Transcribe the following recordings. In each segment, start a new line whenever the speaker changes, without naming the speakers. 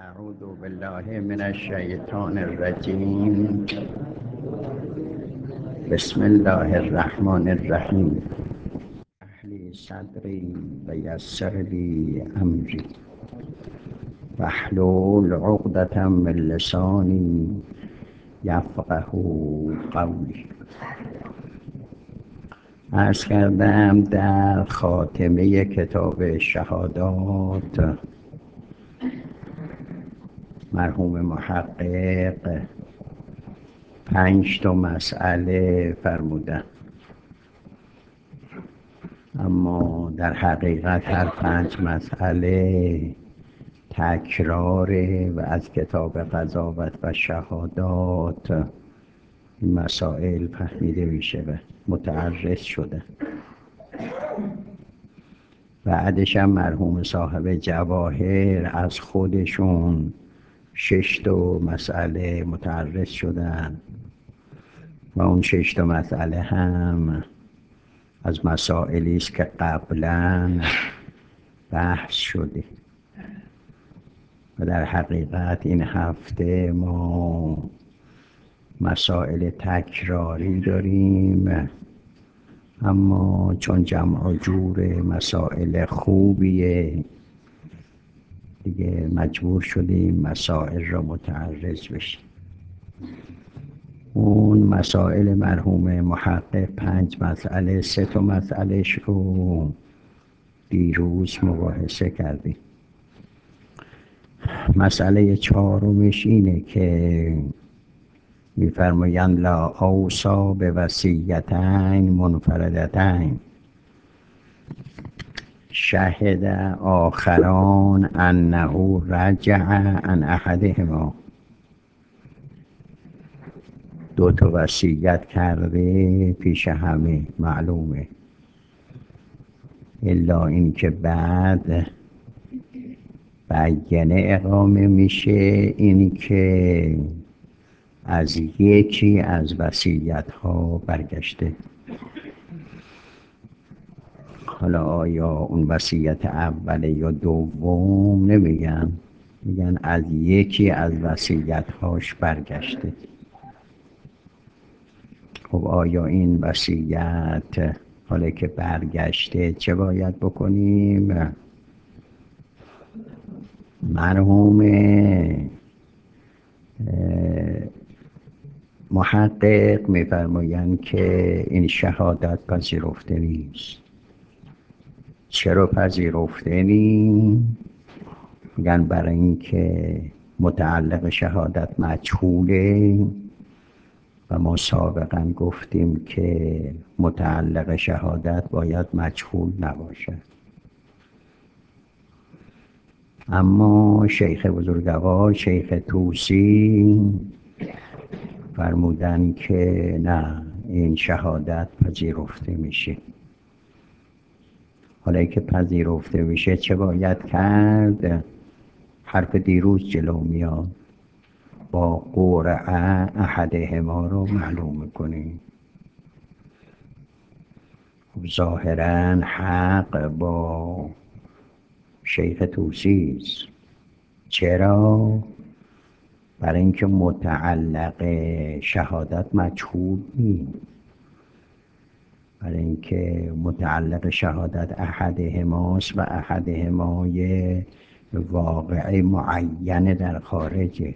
اعوذ بالله من الشیطان الرجیم. بسم الله الرحمن الرحیم. اهلی صدری و یسر لی امری واحلل عقدة من لسانی یفقه قولی. عرض کردم در خاتمه کتاب شهادات مرحوم محقق 5 مسئله فرمودن، اما در حقیقت هر 5 مسئله تکراره و از کتاب قضاوت و شهادات این مسائل فهمیده میشه و متعرض شده. بعدش هم مرحوم صاحب جواهر از خودشون 6 مسئله متعرض شدن و اون 6 مسئله هم از مسائلی است که قبلا بحث شده و در حقیقت این هفته ما مسائل تکراری داریم، اما چون جمع و جور مسائل خوبیه دیگه مجبور شدیم مسائل را متعرض بشیم. اون مسائل مرحوم محقق 5 مسئله 3 مسئلهش رو دیروز مباحثه کردیم. مسئله 4مش اینه که می‌فرمایند لا اوصی بوصیتین منفردتین شهد آخران انه رجع عن احدهما. 2 وصیت کرده پیش همه معلومه، الا این که بعد بیانه اقامه میشه این که از یکی از وصیت ها برگشته. حالا آیا اون وصیت اوله یا دوم نمیگن، میگن از یکی از وصیت هاش برگشته. خب آیا این وصیت حالا که برگشته چه باید بکنیم؟ مرحوم محقق میفرمایند که این شهادت پذیرفته نیست. چرا پذیرفته نیست؟ میگن برای اینکه متعلق شهادت مجهوله و ما سابقا گفتیم که متعلق شهادت باید مجهول نباشه. اما شیخ بزرگوار شیخ طوسی فرمودن که نه، این شهادت پذیرفته میشه. حالا که پذیرفته میشه چه باید کرد؟ حرف دیروز جلو میاد، با قرعه احدهما رو معلوم کنیم. ظاهرا حق با شیخ طوسی است. چرا؟ برای اینکه متعلق شهادت مجهول نیست، برای اینکه متعلق شهادت احدهماست و احدهما یه واقعه معینه در خارجه.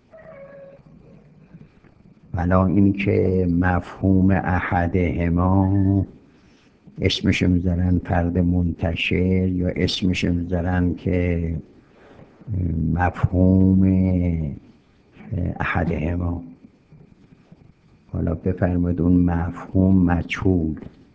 ولی اینکه مفهوم احدهما اسمش میذارن فرد منتشر یا اسمش میذارن که مفهوم احدهما. حالا بفرمایید اون مفهوم مجهول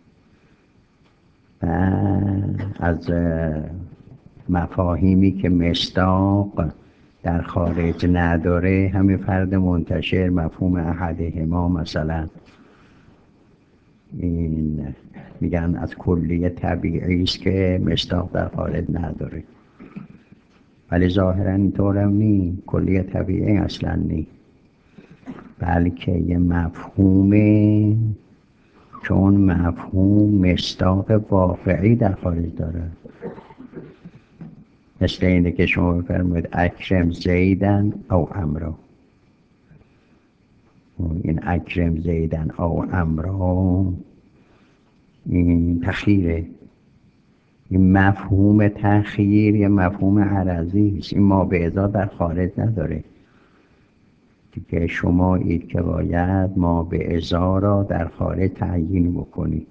و از مفاهیمی که مصداق در خارج نداره همین فرد منتشر مفهوم احدهما. مثلا این میگن از کلیه طبیعی است که مصداق در خارج نداره، ولی ظاهرا اینطور هم نی، کلیه طبیعی اصلا نی، بلکه یه مفهومه، چون مفهوم مصداق واقعی در خارج داره. مثل اینه که شما بفرمایید اکرم زیدن او امرا. این اکرم زیدن او امرا این تخییره. این مفهوم تخییر یه مفهوم عرضی است. این ما به ازا در خارج نداره که شما اید که باید ما به ازا را در خارج تعیین بکنید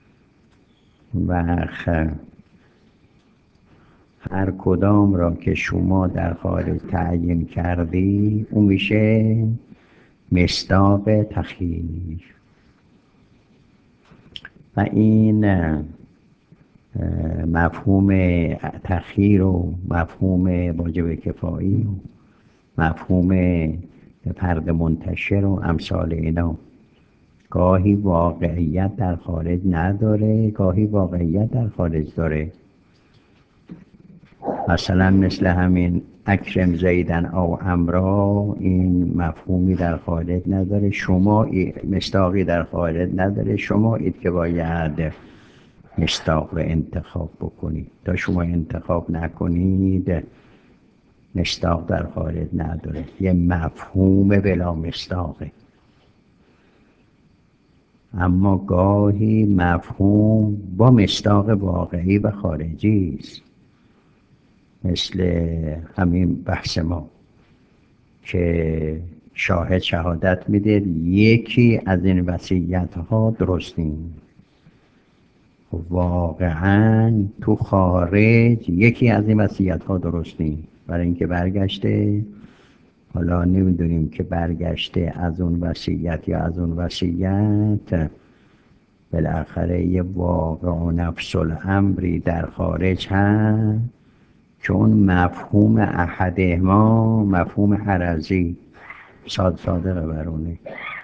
و هر کدام را که شما در خارج تعیین کردی اون میشه مصداق تخییر. و این مفهوم تخییر و مفهوم واجب کفایی و مفهوم فرد منتشر و امثال اینا گاهی واقعیت در خارج نداره، گاهی واقعیت در خارج داره. مثلا مثل همین اکرم زیدن او امرا، این مفهومی در خارج نداره، شما مصداقی در خارج نداره، شما اید که باید مصداق رو انتخاب بکنید. تا شما انتخاب نکنید مصداق در خارج نداره، یه مفهوم بلا مصداقه. اما گاهی مفهوم با مصداق واقعی و خارجی است، مثل همین بحث ما که شاهد شهادت میده یکی از این وصیت ها درست نیست. واقعا تو خارج یکی از این وصیت ها درست نیست، برای اینکه برگشته، حالا نمیدونیم که برگشته از اون وصیت یا از اون وصیت، بالاخره یه واقع و نفس الامری در خارج هست، چون مفهوم احدهما مفهوم عرضی صادقه برونه.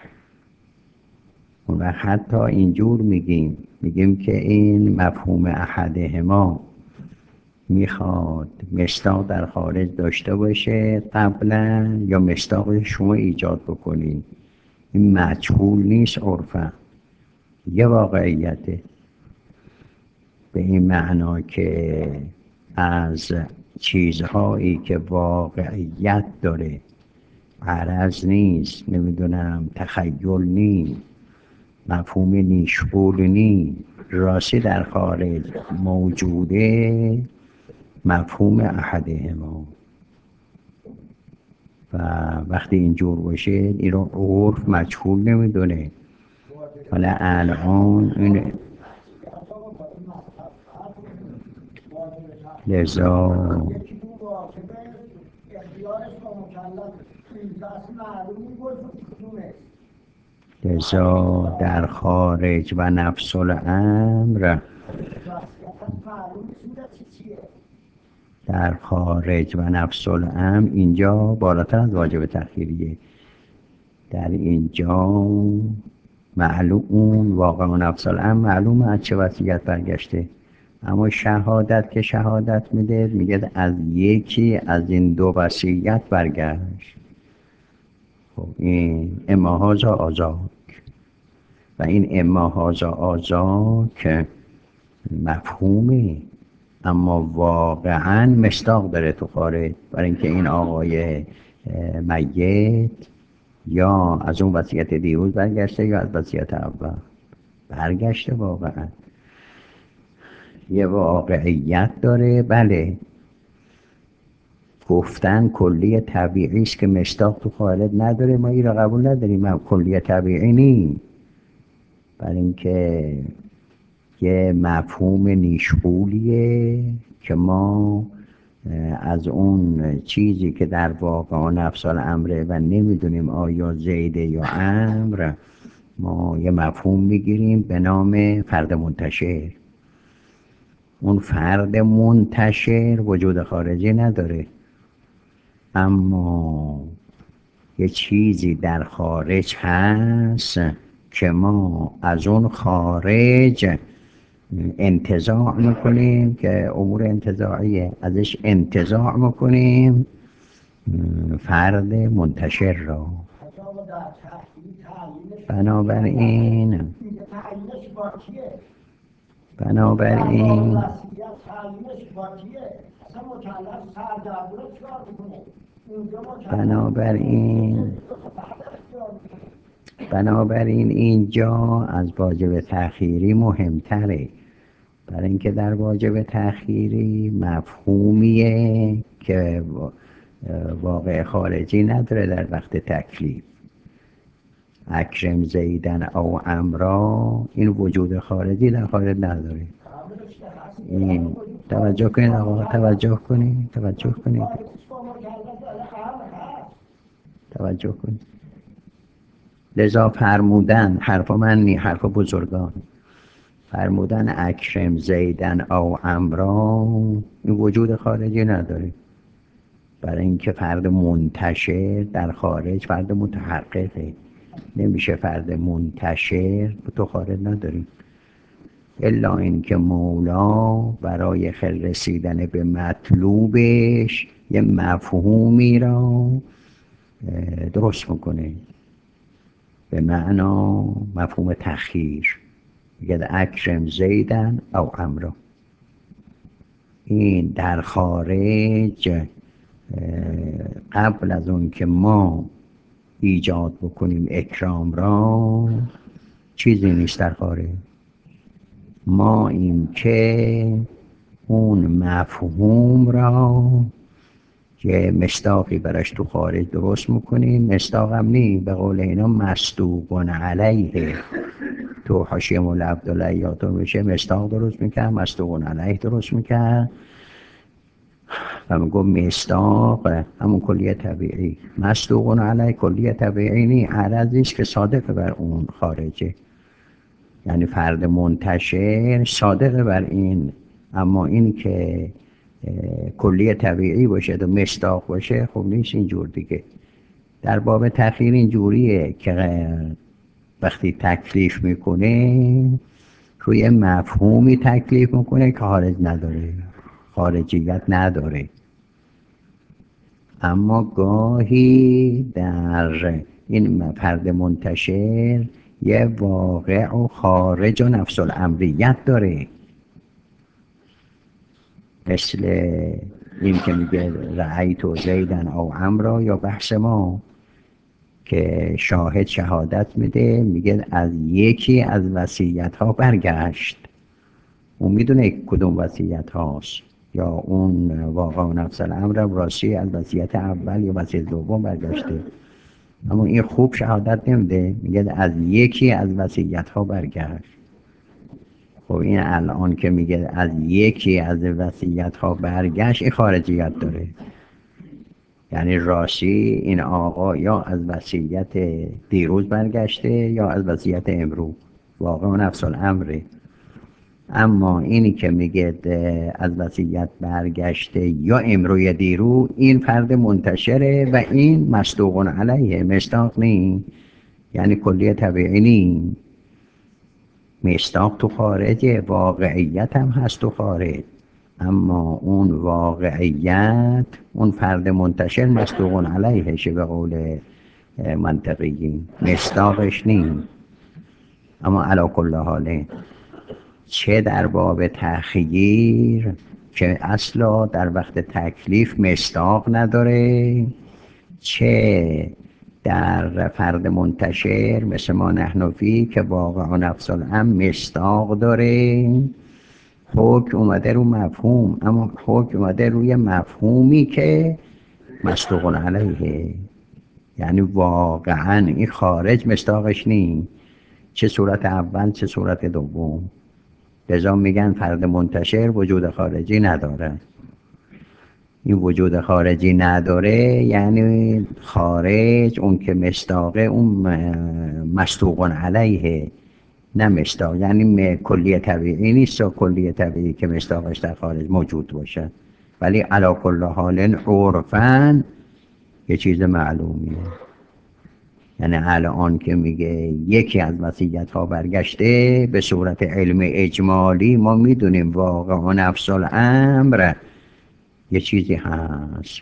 و حتی اینجور میگیم که این مفهوم احدهما میخواد مصداق در خارج داشته باشه قبلا یا مصداق شما ایجاد بکنید. این مجهول نیست عرفا، یه واقعیته، به این معنا که از چیزهایی که واقعیت داره، عرض نیست، نمیدونم تخیل نیست، مفهوم نیشپول نیست، راستی در خارج موجوده مفهوم احدهما. و وقتی اینجور باشه این رو عرف مجهول نمیدونه. حالا الان این لذا در خارج و نفس الامر، در خارج و نفس الامر اینجا بالاتر از واجب تخییریه. در اینجا معلوم اون واقع و نفس الامر معلومه از چه وصیت برگشته، اما شهادت که شهادت میگه از یکی از این دو وصیت برگشت. خب این اما هازا آزاک، و این اما هازا آزاک مفهومی اما واقعا مصداق داره تو خارج، برای اینکه این آقای میت یا از اون وصیت دیروز برگشته یا از وصیت اول برگشته، واقعا یه واقعیت داره. بله گفتن کلی طبیعی است که مصداق تو خارج نداره، ما این را قبول نداریم، کلی طبیعی نیست، برای اینکه یه مفهوم نیشپولیه که ما از اون چیزی که در واقع و نفس الامره و نمیدونیم آیا زیده یا امر، ما یه مفهوم میگیریم به نام فرد منتشر. اون فرد منتشر وجود خارجی نداره، اما یه چیزی در خارج هست که ما از اون خارج انتزاع میکنیم، که امور انتزاعیه، ازش انتزاع میکنیم فرد منتشر را. بنابراین بنابراین بنابراین بنابراین اینجا از واجب تأخیری مهمتره، برای اینکه در واجب تأخیری مفهومیه که واقع خارجی نداره در وقت تکلیف. اکرم زیدن او امرا، این وجود خارجی در خارج نداره. این توجه کنید آقا، توجه کنید لذا فرمودن، حرف من نی، حرف بزرگان، فرمودن اکرم زیدن او امرا این وجود خارجی نداره، برای اینکه فرد منتشر در خارج فرد متحققه، نمیشه فرد منتشر تو خارج نداریم، الا اینکه مولا برای رسیدن به مطلوبش یه مفهومی را درست میکنه، به معنا مفهوم تخییر، میگه اکرم زیدن او امرا. این در خارج قبل از اون که ما ایجاد بکنیم اکرام را چیزی نیست در خارج. ما این که اون مفهوم را که مصداقی براش تو خارج درست میکنیم، مصداق هم نی، به قول اینا مصدوقون علیه، تو حاشیه مولا عبدالله یادتون میشه مصداق درست میکرد، مصدوقون علیه درست میکرد و میگو مصداق همون کلیه طبیعی، مصدوقون علیه کلیه طبیعی نی، عرضیست که صادق بر اون خارجه، یعنی فرد منتشر صادق بر این، اما این که کلیه طبیعی باشه و مصداق باشه خب نیست اینجور دیگه. در باب تأخیر اینجوریه که وقتی تکلیف میکنه روی مفهومی تکلیف میکنه که خارج نداره، خارجیت نداره، اما گاهی در این فرد منتشر یه واقع و خارج و نفس الامریت داره، مثل این که میگه رأیت و زیدن او امرا، یا بحث ما که شاهد شهادت میده میگه از یکی از وصیت ها برگشت، اون میدونه کدوم وصیت هاست، یا اون واقع و نفس الامر راستی از وصیت اول یا وصیت دوم برگشته، اما این خوب شهادت نمیده، میگه از یکی از وصیت ها برگشت. خب این الان که میگه از یکی از وصیت ها برگشت این خارجیت داره، یعنی راستی این آقا یا از وصیت دیروز برگشته یا از وصیت امروز، واقع و نفس الامره. اما اینی که میگه از وصیت برگشته یا امروز دیروز، این فرد منتشره و این مصدوقون علیه، مصداق نی، یعنی کلیه طبیعی نی، مصداق تو خارجه، واقعیت هم هست تو خارج، اما اون واقعیت اون فرد منتشر مصدوقون علیهشه به قول منطقیین، مصداقش نی. اما علی کل حاله چه در باب تأخیر که اصلا در وقت تکلیف مصداق نداره، چه در فرد منتشر مثل ما نحنفی که واقع و نفس الامر مصداق داره، حکم اومده رو مفهوم، اما حکم اومده روی مفهومی که مصدوق علیه، یعنی واقعا این خارج مصداقش نی، چه صورت اول چه صورت دوم. لذا میگن فرد منتشر وجود خارجی نداره. این وجود خارجی نداره یعنی خارج اون که مصداقه اون مصدوق علیه، نه مصداق، یعنی کلیه طبیعی نیست و کلیه طبیعی که مصداقش در خارج موجود باشه، ولی علی کل حال عرفاً یه چیز معلومیه. یعنی الان که میگه یکی از وصیت ها برگشته به صورت علم اجمالی، ما میدونیم واقع و نفس الامر یه چیزی هست.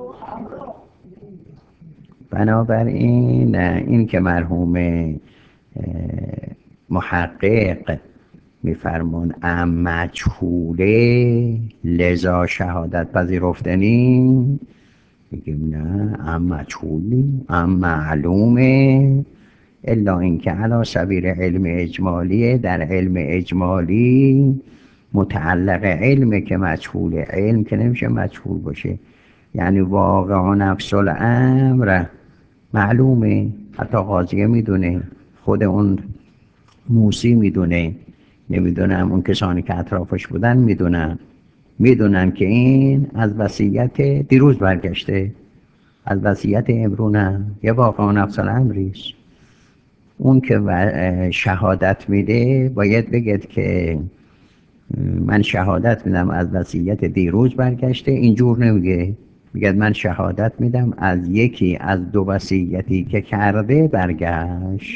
بنابراین این که مرحوم محقق میفرمون ام مجهوله لذا شهادت پذیرفتنی، میگیم نه، ام مجهولی، ام معلومه، الا اینکه علی سبیل علم اجمالیه. در علم اجمالی متعلق علمه که مجهوله، علم که نمیشه مجهول باشه. یعنی واقعا نفس الامر معلومه، حتی قاضیه میدونه، خود اون موسی میدونه، نمیدونم اون کسانی که اطرافش بودن میدونن که این از وصیت دیروز برگشته، از وصیت امرو نه، یه واقعا نفس الامریست. اون که شهادت میده باید بگید که من شهادت میدم از وصیت دیروز برگشته، اینجور نمیگه، میگه من شهادت میدم از یکی از دو وصیتی که کرده برگشت.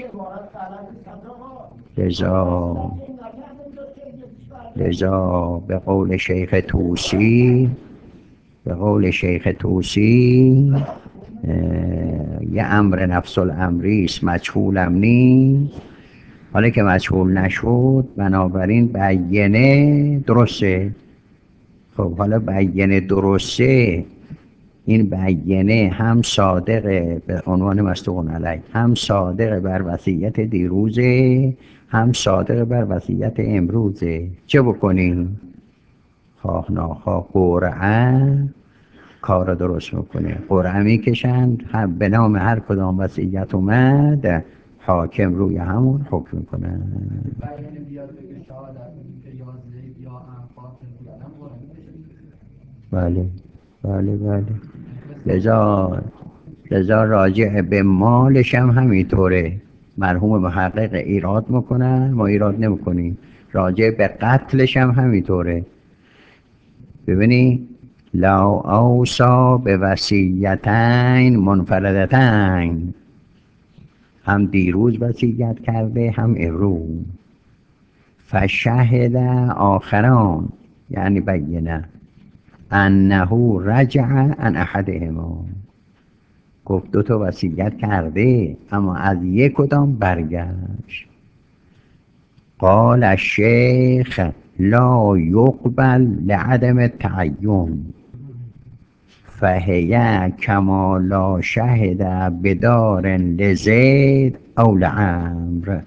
لذا به قول شیخ توسی یه امر نفس الامریست، مجهولم نی. حالا که مجهول نشد بنابراین بیینه درسته. خب حالا بیینه درسته، این بیینه هم صادقه به عنوان مصدوق علیه، هم صادقه بر وصیت دیروزه، هم صادقه بر وصیت امروزه. چه بکنیم؟ خواه ناخواه قرعه کار درست میکنه. قرعه میکشند، به نام هر کدام وصیت اومد حاکم روی همون حکم میکنه. بله بله بله. لذا راجع به مالش هم همینطوره. مرحوم محقق ایراد میکنن، ما ایراد نمیکنیم. راجع به قتلش هم همینطوره. ببینی لا اوصا به وصیتین منفردتین، هم دیروز وصیت کرده هم امروز. فشهد آخران یعنی بینه انه رجع عن احدهما، گفت دو تا وصیت کرده اما از یک کدام برگشت. قال الشیخ لا یقبل لعدم التعین فهی کما لا شهد بدار لزید او لعمر.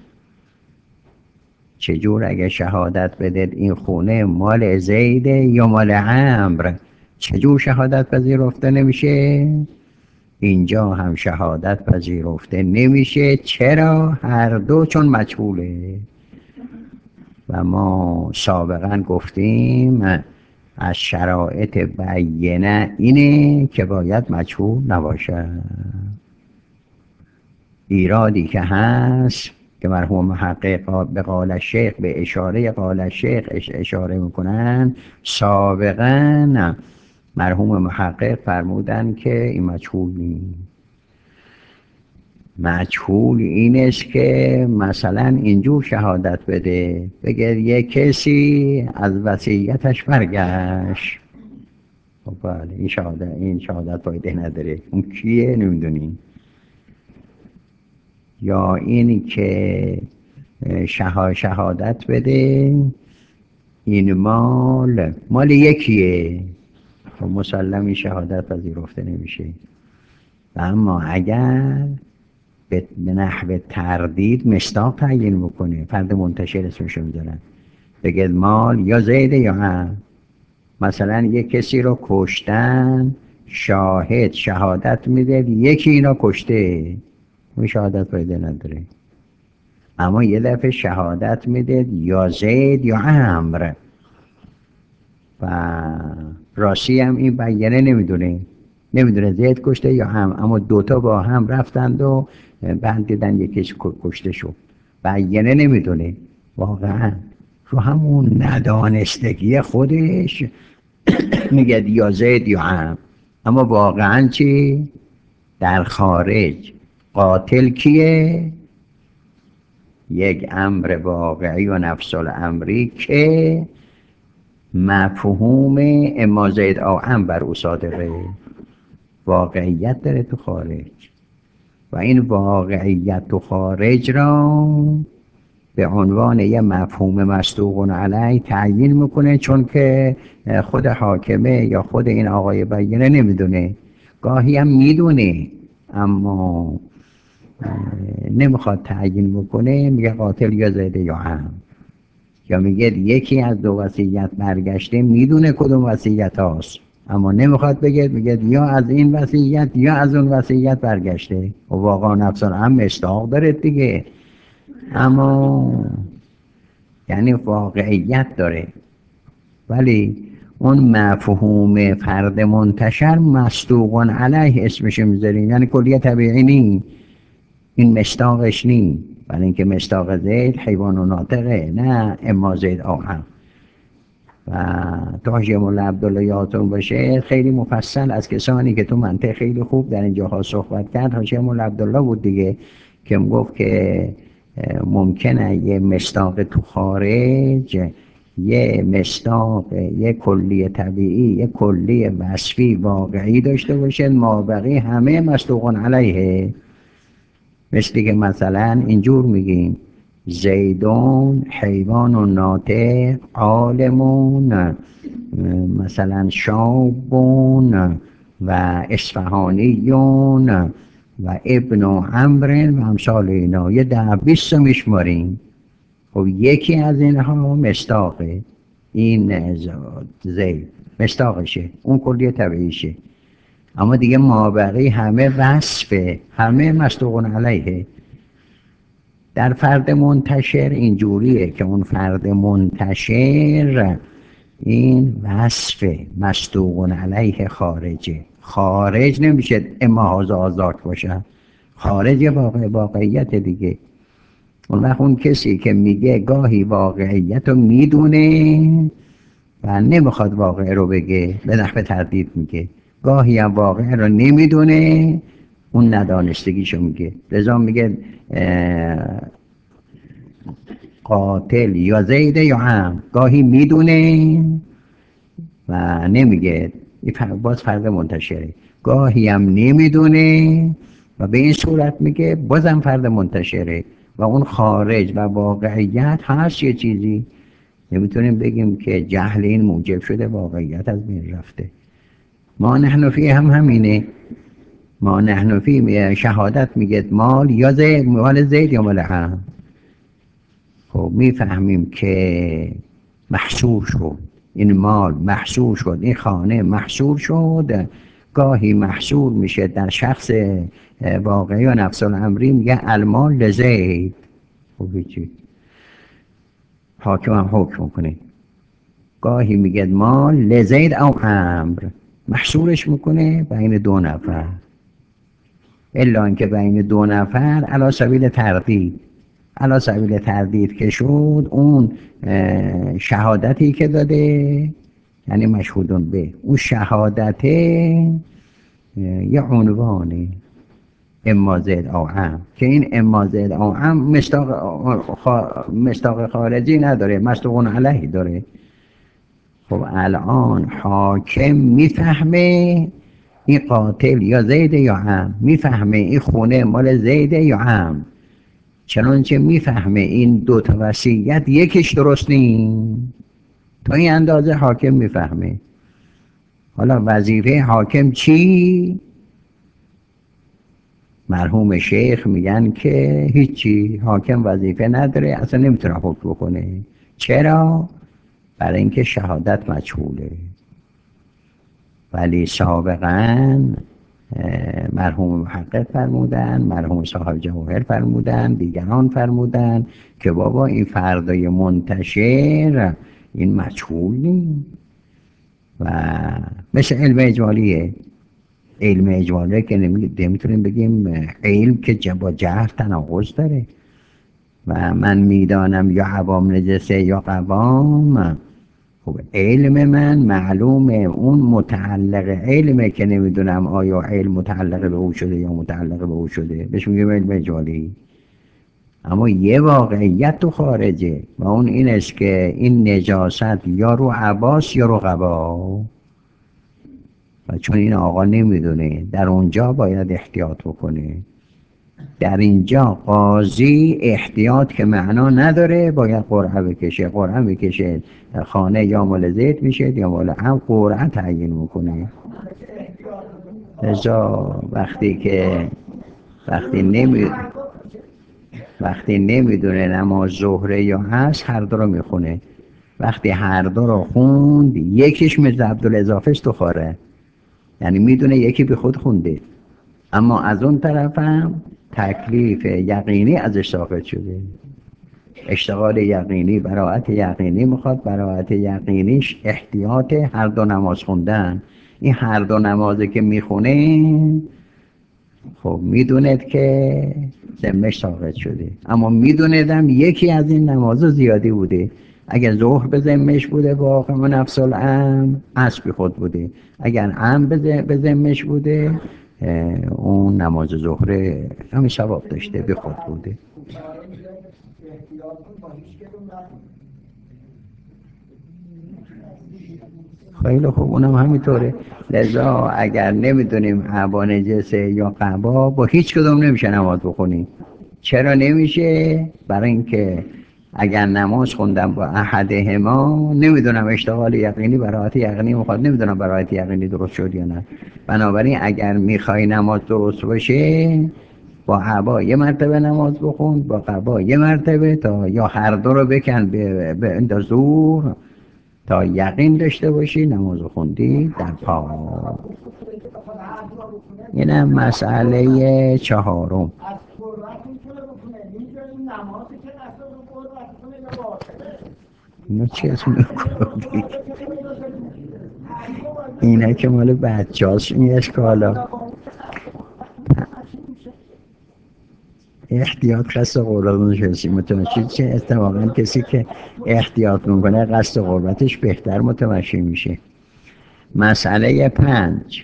چجور اگه شهادت بدید این خونه مال زیده یا مال عمرو، چجور شهادت پذیرفته نمیشه؟ اینجا هم شهادت پذیرفته نمیشه. چرا؟ هر دو چون مجهوله. و ما سابقا گفتیم از شرایط بیینه اینه که باید مجهول نباشه. ایرادی که هست که مرحوم محقق به قال الشیخ به اشاره قال الشیخ اشاره میکنن، سابقا مرحوم محقق فرمودن که این مجهول نیست. مجهول این است که مثلا اینجور شهادت بده، بگه یک کسی از وصیتش برگشت، خب بله این شهادت فایده نداره، اون کیه نمیدونیم. یا اینی که شهادت بده این مال یکیه، خب مسلمی شهادت پذیرفته نمیشه. و اما اگر به نحو تردید مصداق تعیین بکنه، فرد منتشر اسمشو میذارن، بگه مال یا زیده یا هم، مثلا یک کسی رو کشتن، شاهد شهادت میده یکی اینا کشته، اون شهادت فایده نداره. اما یه دفعه شهادت میده یا زید یا عمرو و راستی هم این بیانه نمیدونه زید کشته یا هم، اما دوتا با هم رفتند و بعد دیدن یکیش کشته شد، بیانه نمیدونه. واقعا رو همون ندانستگی خودش میگه یا زید یا هم، اما واقعا چی؟ در خارج قاتل کیه؟ یک امر واقعی و نفس الامری که مفهوم اما زید او هم بر او صادقه، واقعیت داره تو خارج. و این واقعیت تو خارج را به عنوان یه مفهوم مصدوق علیه تعیین میکنه، چون که خود حاکمه یا خود این آقای بینه نمیدونه، گاهی هم میدونه اما نمیخواد تعیین بکنه، میگه قاتل یا زیده یا هم، یا میگه یکی از دو وصیت برگشته، میدونه کدوم وصیت هاست اما نمیخواد بگه، میگه یا از این وصیت یا از اون وصیت برگشته. و واقعا نفس هم مصداق داره دیگه، اما یعنی واقعیت داره، ولی اون مفهوم فرد منتشر مصدوق علیه اسمش میذاریم، یعنی کلیه طبیعی نی، این مصداقش نی، برای اینکه مصداق زید حیوان و ناطقه، نه اما زید آهم. و تو حاجی مولا عبدالله یادتون باشه خیلی مفصل از کسانی که تو منطق خیلی خوب در اینجاها صحبت کرد، حاجی مولا عبدالله بود دیگه، که گفت که ممکنه یه مصداق تو خارج، یه مصداق، یه کلی طبیعی، یه کلی وصفی واقعی داشته باشه، مابقی همه مصدوق علیه. مثل که مثلا اینجور میگیم زیدون حیوان و ناطق عالمون، مثلا شابون و اصفهانیون و ابن و عمرن و امثال اینا، یه 10-20 میشماریم. خب یکی از اینها مصداقه، این زید مصداقشه، اون کلیه طبیعیشه، اما دیگه مابقی همه وصفه، همه مصدوق علیه. در فرد منتشر اینجوریه که اون فرد منتشر این وصف مصدوق علیه خارجه، خارج نمیشه اما هذا آزاد باشه، خارج واقعیت دیگه. اون وقت اون کسی که میگه گاهی واقعیت رو میدونه و نمیخواد واقع رو بگه، به نحو تردید میگه، گاهی هم واقع رو نمیدونه، اون ندانستگیشو میگه. لذا میگه قاتل یا زیده یا هم، گاهی میدونه و نمیگه، باز فرد منتشره، گاهی هم نمیدونه و به این صورت میگه، بازم فرد منتشره و اون خارج و واقعیت هست یه چیزی. نمیتونیم بگیم که جهل این موجب شده واقعیت از بین رفته. ما نحن فی هم همینه، ما نحن فی شهادت میگه مال یا زید، مال زید یا مال هم. خب میفهمیم که محصور شد، این مال محصور شد، این خانه محصور شد، گاهی محصور میشه در شخص واقعی و نفس الامری، میگه المال لزید. خب چی؟ حاکم هم حکم کنه، گاهی میگه مال لزید او امر، محصورش میکنه بین دو نفر، الا اینکه بین دو نفر علی سبیل تردید، علی سبیل تردید که شد، اون شهادتی که داده یعنی مشهودون به، اون شهادت یه عنوانه اما زید او هم، که این اما زید او هم مصداق خارجی نداره، مصدوق علیه داره. خب الان حاکم میفهمه این قاتل یا زیده یا هم، میفهمه این خونه مال زیده یا هم، چنانچه میفهمه این دو تا وصیت یکیش درست نیست، تا این اندازه حاکم میفهمه. حالا وظیفه حاکم چی؟ مرحوم شیخ میگن که هیچی، حاکم وظیفه نداره، اصلا نمیتونه حکم بکنه. چرا؟ برای اینکه شهادت مجهوله. ولی سابقا مرحوم محقق فرمودن، مرحوم صاحب جواهر فرمودن، دیگران فرمودن که بابا این فردای منتشر این مجهول نیست. و مثل علم اجمالیه، علم اجمالیه که نمیتونیم بگیم علم که با جهل تناقض داره. و من میدانم یا عوام نجسه یا قوام، خب علم من معلومه، اون متعلق علمه که نمیدونم آیا علم متعلق به او شده یا متعلق به او شده، بهش میگیم علم اجمالی. اما یه واقعیت تو خارجه و اون این است که این نجاست یا رو عباس یا رو قبا، و چون این آقا نمیدونه در اونجا باید احتیاط بکنه. در اینجا قاضی احتیاط که معنا نداره، باید قرعه بکشه. قرعه بکشه خانه یا مال زید میشه یا مال هم، قرعه تعیین میکنه. لذا وقتی نمیدونه نماز ظهره یا هست، هر دو رو میخونه. وقتی هر دو رو خوند، یکیش مثل عبدالاضافه است تو خاره، یعنی میدونه یکی به خود خونده، اما از اون طرف هم تکلیف یقینی ازش ثابت شده. اشتغال یقینی، براءت یقینی میخواد. براءت یقینیش احتیاط هر دو نماز خوندن. این هر دو نمازه که میخونه، خب میدوند که ذمهش ثابت شده، اما میدوندم یکی از این نمازها زیادی بوده. اگر ظهر به ذمهش بوده با قام نفس الامر، عصر به خود بوده. اگر به ذمهش بوده، اون نماز ظهر همین ثواب داشته، به خود بوده. خیلی خوب، اونم همینطوره. لذا اگر نمیدونیم عبا نجسه یا قبا، با هیچ کدوم نمیشه نماز بخونیم. چرا نمیشه؟ برای اینکه اگر نماز خوندم با احدهما، نمیدونم اشتغال یقینی براءت یقینی میخواد، نمیدونم براءت یقینی درست شد یا نه. بنابراین اگر میخوای نماز درست باشه، با عبا یه مرتبه نماز بخون، با قبا یه مرتبه، تا یا هر دو رو بکن به اندازور، تا یقین داشته باشی نماز خوندی در پا. اینم مسئله چهارم. اینو چی اسم میکنی؟ اینه که مال بچه هاست این اشکالا. احتیاط قصد قربت نشستی متمشی، چه اتفاقا کسی که احتیاط میکنه قصد قربتش بهتر متمشی میشه. مسئله 5.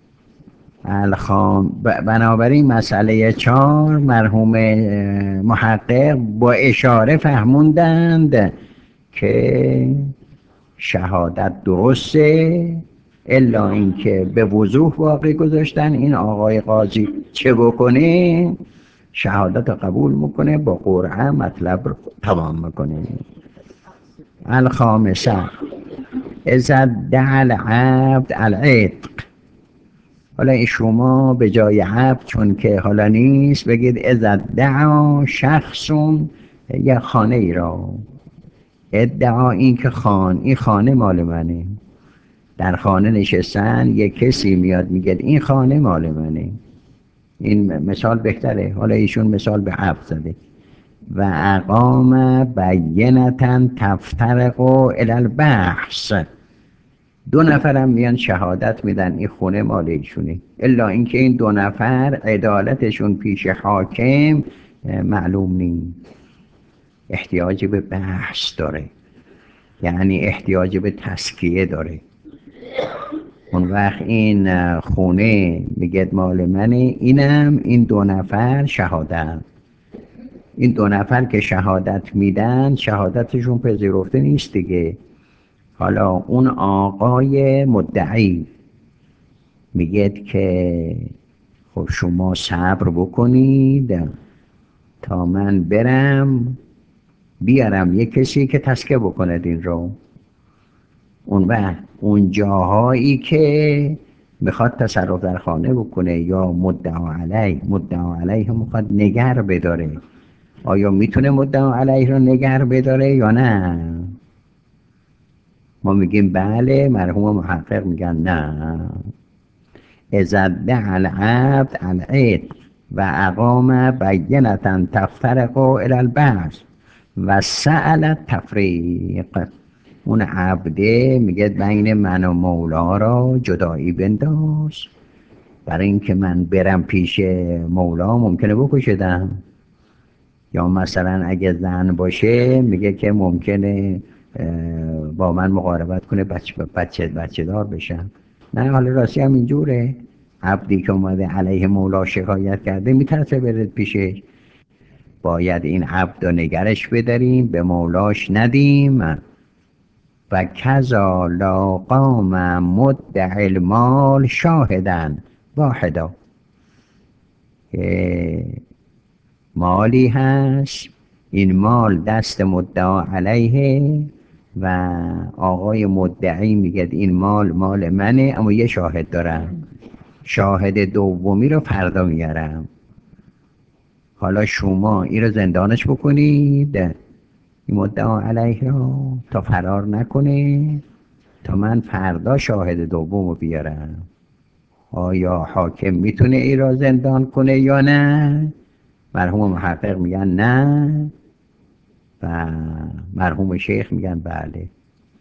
بنابراین مسئله 4 مرحوم محقق با اشاره فهموندند که شهادت درسته، الا اینکه به وضوح باقی گذاشتن این آقای قاضی چه بکنه، شهادت قبول میکنه، با قرعه مطلب رو تمام میکنه. الخامسه اذا ادعى العبد العتق. حالا شما به جای عبد، چون که حالا نیست، بگید اذا ادعا شخص یه خانه ای را، ادعا این که این خانه مال منه. در خانه نشستن، یک کسی میاد میگه این خانه مال منه. این مثال بهتره. حالا ایشون مثال به عبد زده. و اقام بینتا تفترق الی البحث. 2 نفرم میان شهادت میدن این خونه مال ایشونه، الا اینکه این 2 نفر عدالتشون پیش حاکم معلوم نیست، احتیاج به بحث داره، یعنی احتیاج به تسکیه داره. اون وقت این خونه میگه مال منه، اینم این 2 نفر شهادت. این 2 نفر که شهادت میدن، شهادتشون پذیرفته نیست دیگه. حالا اون آقای مدعی میگه که خب شما صبر بکنید تا من بیارم یک کسی که تسکیه بکند این رو. اون جاهایی که میخواد تصرف در خانه بکنه یا مدعا علیه میخواد نگر بداره، آیا میتونه مدعا علیه رو نگر بداره یا نه؟ ما میگیم بله، مرحوم محقق میگن نه. اذا ادعى العبد العتق و اقام بینتا تفترق الی البعث و سأل التفریق. اون عبده میگه بین من و مولا را جدایی بنداز، برای اینکه من برم پیش مولا ممکنه بکشدم. یا مثلا اگه زن باشه میگه که ممکنه با من مقاربت کنه، بچه دار بشم. نه، حالا راستی هم اینجوره. عبدی که اومده علیه مولا شکایت کرده میترسه برد پیشش. باید این عبد رو نگرش بداریم، به مولاش ندیم. و کذا لا قام مدعی المال شاهدن واحدا. مالی هست، این مال دست مدعا علیه و آقای مدعی میگه این مال مال منه، اما یه شاهد دارم، شاهد دومی رو فردا میارم. حالا شما این رو زندانش بکنید، این مدعا علیه رو، تا فرار نکنه، تا من فردا شاهد دوم رو بیارم. آیا حاکم میتونه این را زندان کنه یا نه؟ مرحوم محقق میگن نه و مرحوم شیخ میگن بله.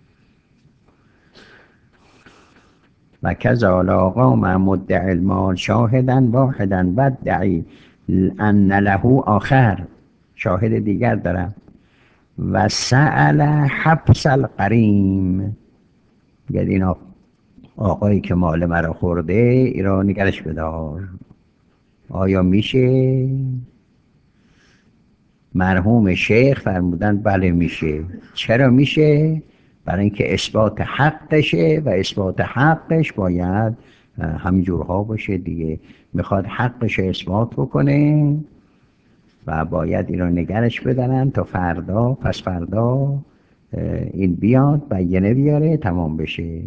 و کذا آقا مع مدعی المال شاهدا واحدا بدعی ان له آخر، شاهد دیگر دارم. و سأل حبس القریم، میگه این آقایی که مال مرا خورده ایران نگرش بدار. آیا میشه؟ مرحوم شیخ فرمودن بله میشه. چرا میشه؟ برای اینکه اثبات حقشه و اثبات حقش باید همینجورها باشه دیگه. میخواد حقش اثبات بکنه و باید این رو نگرش بدارن تا فردا، پس فردا این بیاد بیانه بیاره تمام بشه.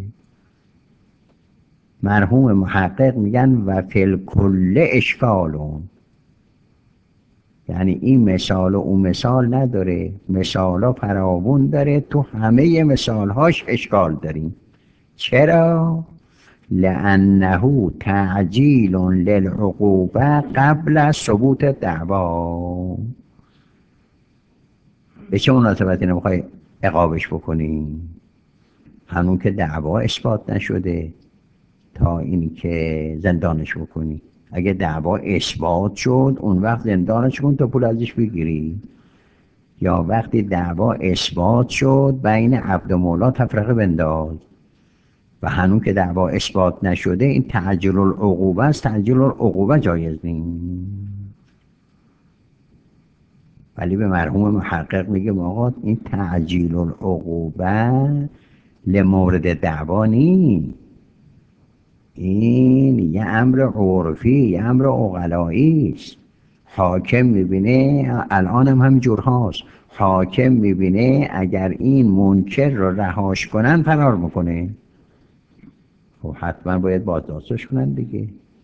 مرحوم محقق میگن و فی کل اشکالون، یعنی این مثال و اون مثال نداره، مثال ها فراوون داره، تو همه مثال هاش اشکال داریم. چرا؟ لأنه تعجیل للعقوبه قبل ثبوت دعوا. به چه مناسبتی نمیخوای عقابش بکنی؟ همون که دعوا اثبات نشده تا این که زندانش بکنی. اگه دعوا اثبات شد اون وقت زندانش کن تا پول ازش بگیری، یا وقتی دعوا اثبات شد بین عبد و مولا تفرقه بنداز. و هنوز که دعوا اثبات نشده این تعجیل العقوبه است، تعجیل العقوبه جایز نیست. ولی به مرحوم محقق میگه آقا این تعجیل العقوبه لمورد دعوا نیست، این یه امر عرفی، یه امر عقلایی است. حاکم میبینه، الان هم همینجور هاست، حاکم میبینه اگر این منکر رو رهاش کنن فرار میکنه، خب حتما باید بازداشتش کنن دیگه.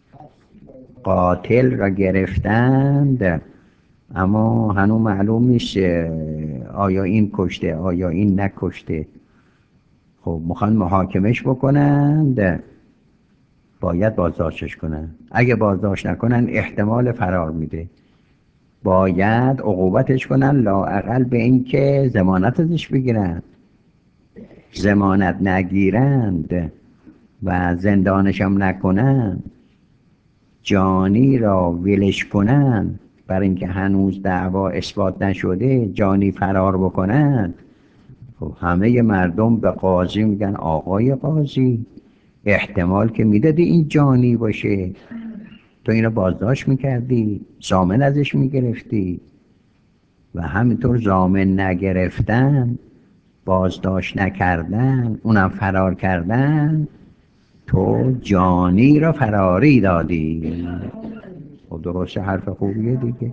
قاتل را گرفتند اما هنوز معلوم نیست آیا این کشته آیا این نکشته. خب میخوان محاکمش بکنند، باید بازداشتش کنن. اگه بازداشت نکنن احتمال فرار میده، باید عقوبتش کنن لااقل به این که ضمانت ازش بگیرن. ضمانت نگیرند و زندانش هم نکنن، جانی را ولش کنن برای اینکه هنوز دعوا اثبات نشده، جانی فرار بکنن، خب همه مردم به قاضی میگن آقای قاضی احتمال که میدادی این جانی باشه، تو اینو بازداشت میکردی، ضامن ازش میگرفتی. و همینطور ضامن نگرفتن، بازداشت نکردن، اونم فرار کردن، تو جانی را فراری دادی. خب درسته، حرف خوبیه دیگه.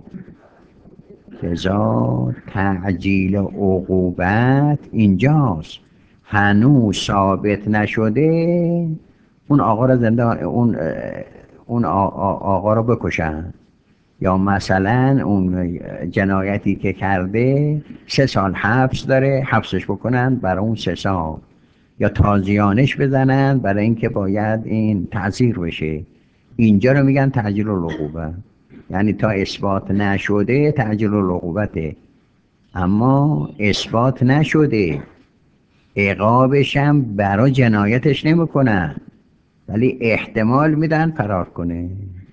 لذا تعجیل عقوبت اینجاست، هنوز ثابت نشده اون آقا را زندان، اون آقا را بکشن، یا مثلا اون جنایتی که کرده 3 سال حبس داره، حبسش بکنن برای اون 3 سال، یا تازیانش بزنن برای اینکه باید این تعزیر بشه. اینجا رو میگن تعجیل العقوبه، یعنی تا اثبات نشده تعجیل العقوبته، اما اثبات نشده عقابش هم برای جنایتش نمیکنن ولی احتمال میدن فرار کنه.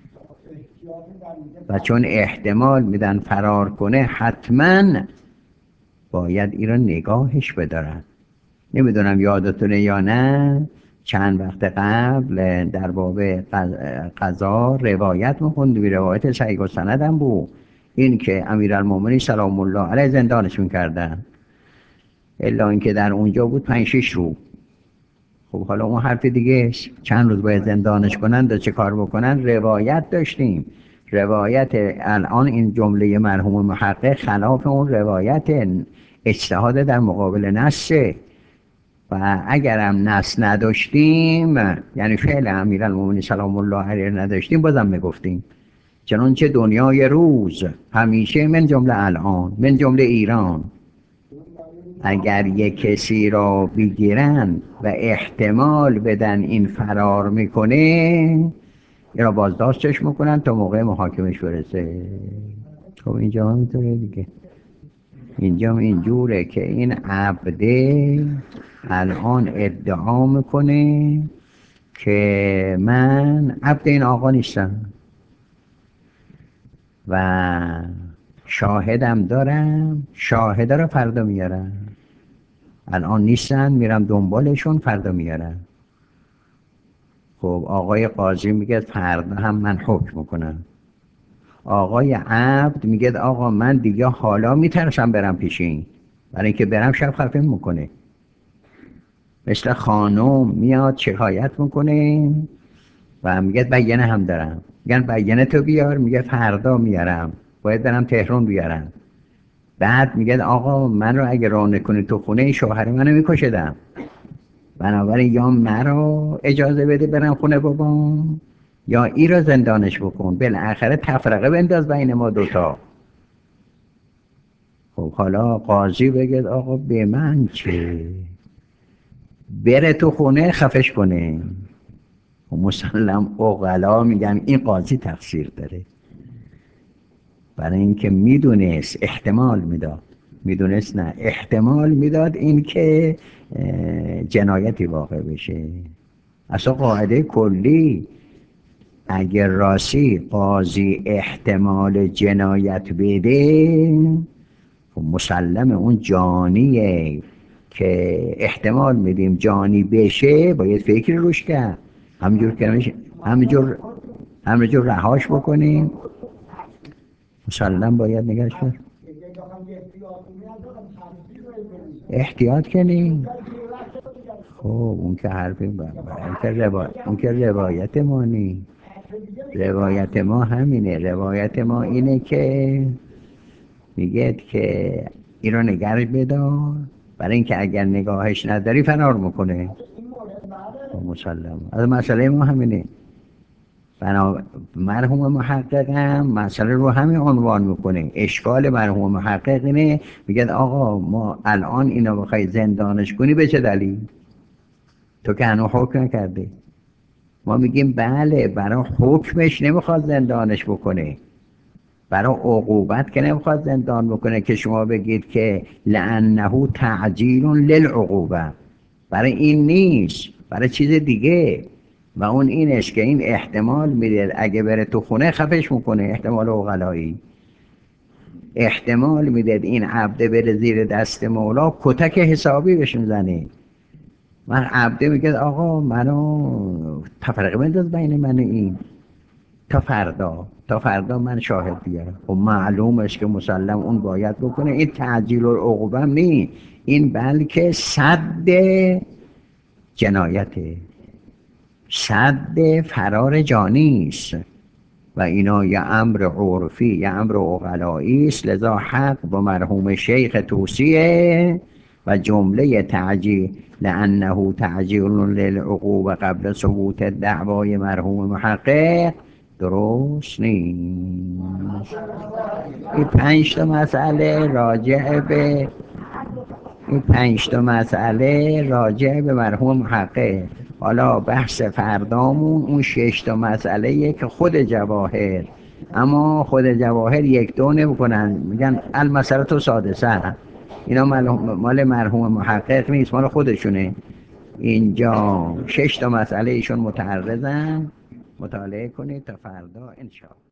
و چون احتمال میدن فرار کنه حتما باید این رو نگاهش بدارن. نمیدونم یادتونه یا نه، چند وقت قبل در باب قضا روایت میخوندی، روایت صحیح السند هم بود، این که امیرالمومنین سلام الله علیه زندانش میکردن، الا اینکه در اونجا بود 5-6 روز. خب حالا اون حرف دیگه، چند روز باید زندانش کنن و چه کار بکنن. روایت داشتیم، روایت الان این جمله مرحوم محقق خلاف اون روایت اجتهاد در مقابل نصه و اگرم نص نداشتیم، یعنی فعل امیرالمومنین سلام الله علیه نداشتیم، بازم میگفتیم چنانچه دنیای روز همیشه من جمله الان من جمله ایران اگر یک کسی را بگیرن و احتمال بدن این فرار میکنه، این را بازداشتش میکنن تا موقع محاکمش برسه. خب اینجا هم اینطوره دیگه، اینجا هم اینجوره که این عبده الان ادعا میکنه که من عبد این آقا نیستم و شاهدم دارم، شاهده رو فردا میارم، الان نیستن میرم دنبالشون فردا میارم. خب آقای قاضی میگه فردا هم من حکم میکنم. آقای عبد میگه آقا من دیگه حالا میترسم برم پیشین، برای اینکه برم شب خفه میکنه. مثل خانم میاد شکایت میکنه و میگه بیانه هم دارم، میگن بیانه تو بیار، میگه فردا میارم، باید برم تهران بیارم. بعد میگه آقا من رو اگه راه نکنی تو خونه، شوهر منو میکشدم، بنابراین یا مرا اجازه بده برم خونه بابام یا ای را زندانش بکن، بالاخره تفرقه بنداز بین ما دوتا. خب حالا قاضی بگه آقا به من چه، بره تو خونه خفش کنه. و مسلم عقلا میگن این قاضی تقصیر داره، برای اینکه میدونست احتمال میداد، میدونست نه احتمال میداد این که جنایتی واقع بشه. اصلا قاعده کلی اگر راستی قاضی احتمال جنایت بده، خب مسلم اون جانیه که احتمال میدیم جانی بشه، باید فکر روش کرد. همینجور که همینجور رهاش بکنیم، مسلم باید نگرش کرد. احتیاط کنیم. خب اون که حرفی اون که روایت ما نی، روایت ما همینه. روایت ما اینه که میگه که این رو نگرش بدار، برای اینکه اگر نگاهش نداری فرار میکنه. خب مسلم از مسئله ما همینه. مرحوم محقق هم مسئله رو همین عنوان میکنه. اشکال مرحوم محقق اینه، میگه آقا ما الان اینو بخوای زندانش کنی به چه دلیل؟ تو که هنوز حکم نکرده. ما میگیم بله، برای حکمش نمیخواد زندانش بکنه، برای عقوبت که نمیخواد زندان بکنه که شما بگید که لانه تعجیل للعقوبه، برای این نیست، برای چیز دیگه. و اون اینش که این احتمال میده اگه بره تو خونه خفش میکنه، احتمال عقلایی. احتمال میده این عبده بره زیر دست مولا، کتک حسابی بهش میزنه. من عبده میگه آقا منو تفرقه بنداز بین من و این تا فردا من شاهد بیارم. خب معلومش که مسلم اون باید بکنه. این تعجیل العقوبه هم نی، این بلکه صد جنایته، صد فرار جانی است و اینا یه امر عرفی یه امر عقلایی است. لذا حق با مرحوم شیخ توصیه و جمله تعجیل لانه تعجیل للعقوبه قبل ثبوت دعوای مرحوم محقق درست نیست. این 5 تا مسئله راجع به مرحوم محقق. حالا بحث فردامون اون 6 تا مسئله که خود جواهر، اما خود جواهر 1-2 نمیکنن، میگن المسأله السادسه، اینا مال مرحوم محقق نیست، مال خودشونه. اینجا 6 تا مسئله ایشون متعرضن، مطالعه کنید تا فردا انشاءالله.